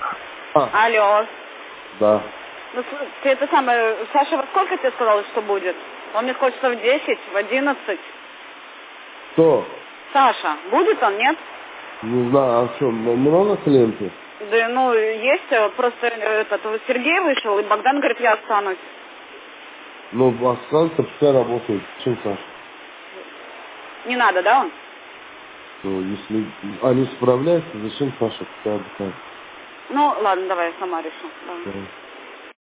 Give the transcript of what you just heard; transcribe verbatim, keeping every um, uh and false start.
А, Алло. да. Ну, с- ты это самое, Саша, во сколько тебе сказал, что будет? Он мне сказал, что в десять, в одиннадцать. Кто? Саша, будет он, нет? Не знаю, а что, м- много клиентов? Да, ну, есть, э, просто э, этот, вот Сергей вышел, и Богдан говорит, я останусь. Ну, останется, пускай работает. Чем Саша? Не надо, да, он? Ну, если они справляются, зачем Саша пускай отдыхает? Ну, ладно, давай, я сама решу. Да. Да.